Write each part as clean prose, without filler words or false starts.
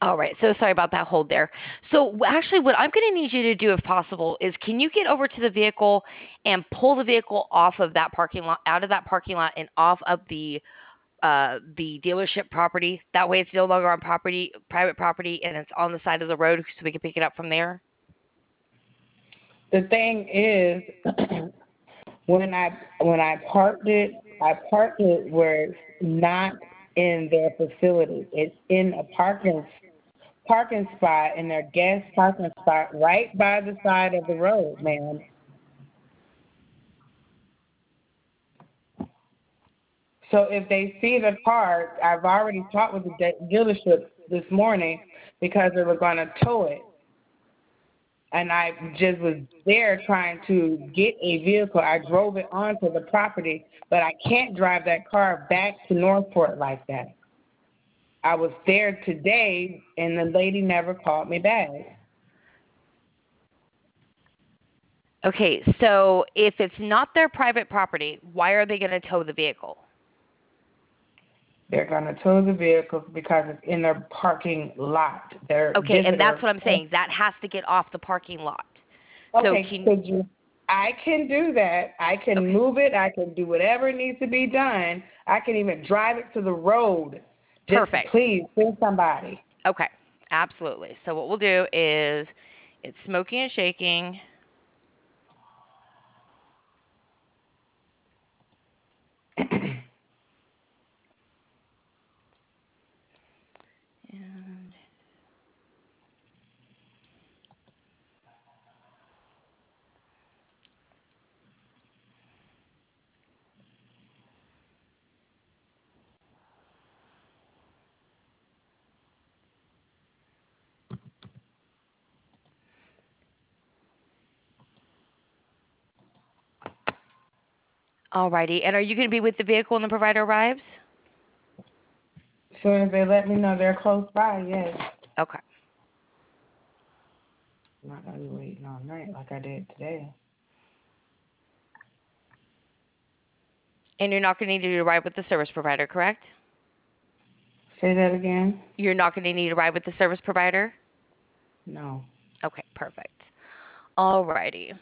All right. So sorry about that hold there. So actually, what I'm going to need you to do, if possible, is can you get over to the vehicle and pull the vehicle off of that parking lot, out of that parking lot, and off of the dealership property? That way, it's no longer on private property, and it's on the side of the road, so we can pick it up from there. The thing is, I parked it where it's not in their facility. It's in a parking spot in their guest parking spot right by the side of the road, man. So if they see the car, I've already talked with the dealership this morning because they were going to tow it. And I just was there trying to get a vehicle. I drove it onto the property, but I can't drive that car back to Northport like that. I was there today, and the lady never called me back. Okay. So if it's not their private property, why are they going to tow the vehicle? They're going to tow the vehicle because it's in their parking lot. Their Okay, and that's visitor. what I'm saying. That has to get off the parking lot. So Okay, could you? I can do that. I can okay, move it. I can do whatever needs to be done. I can even drive it to the road. Just perfect. please send somebody. Okay, absolutely. So what we'll do is it's smoking and shaking. And alrighty. And are you going to be with the vehicle when the provider arrives? As soon as they let me know they're close by, yes. Okay. I'm not gonna be waiting all night like I did today. And you're not going to need to ride with the service provider, correct? Say that again? You're not going to need to ride with the service provider? No. Okay, perfect. Alrighty.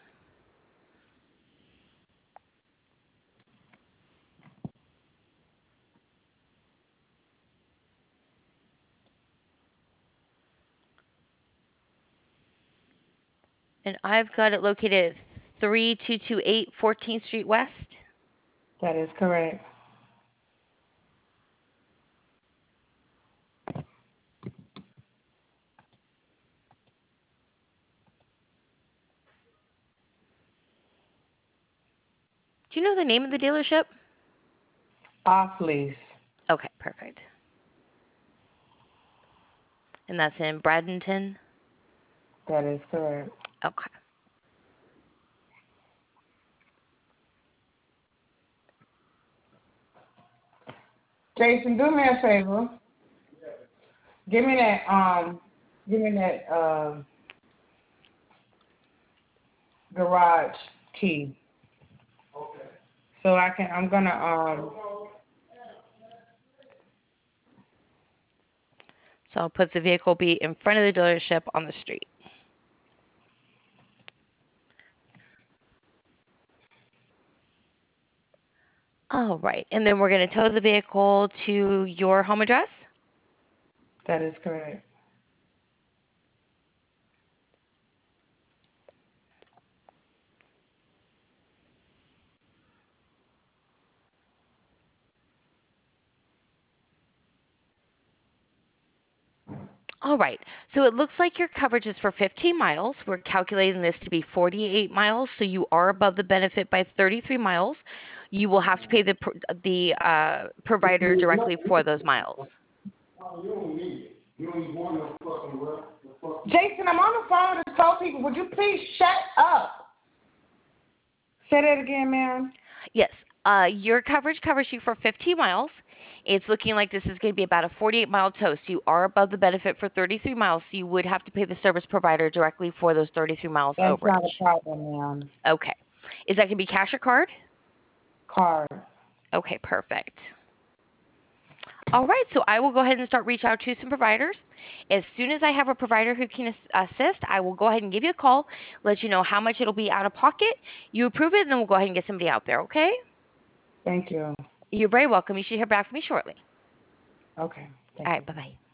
And I've got it located at 3228 14th Street West. That is correct. Do you know the name of the dealership? Off lease. Okay, perfect. And that's in Bradenton? That is correct. Okay. Jason, do me a favor. Give me that garage key. Okay. So I'm gonna So I'll put the vehicle be in front of the dealership on the street. All right. And then we're going to tow the vehicle to your home address? that is correct. All right. So it looks like your coverage is for 15 miles. We're calculating this to be 48 miles, so you are above the benefit by 33 miles. You will have to pay the provider directly for those miles. Jason, I'm on the phone to tell people. Would you please shut up? Say that again, ma'am. Yes. Your coverage covers you for 15 miles. It's looking like this is going to be about a 48-mile tow. So you are above the benefit for 33 miles. So you would have to pay the service provider directly for those 33 miles That's overage. not a problem, ma'am. Okay. Is that going to be cash or card? Card. Okay, perfect. All right, so I will go ahead and start reach out to some providers. As soon as I have a provider who can assist, I will go ahead and give you a call, let you know how much it'll be out of pocket. You approve it, and then we'll go ahead and get somebody out there, okay? Thank you. You're very welcome. You should hear back from me shortly. Okay. All Thank right, you. bye-bye.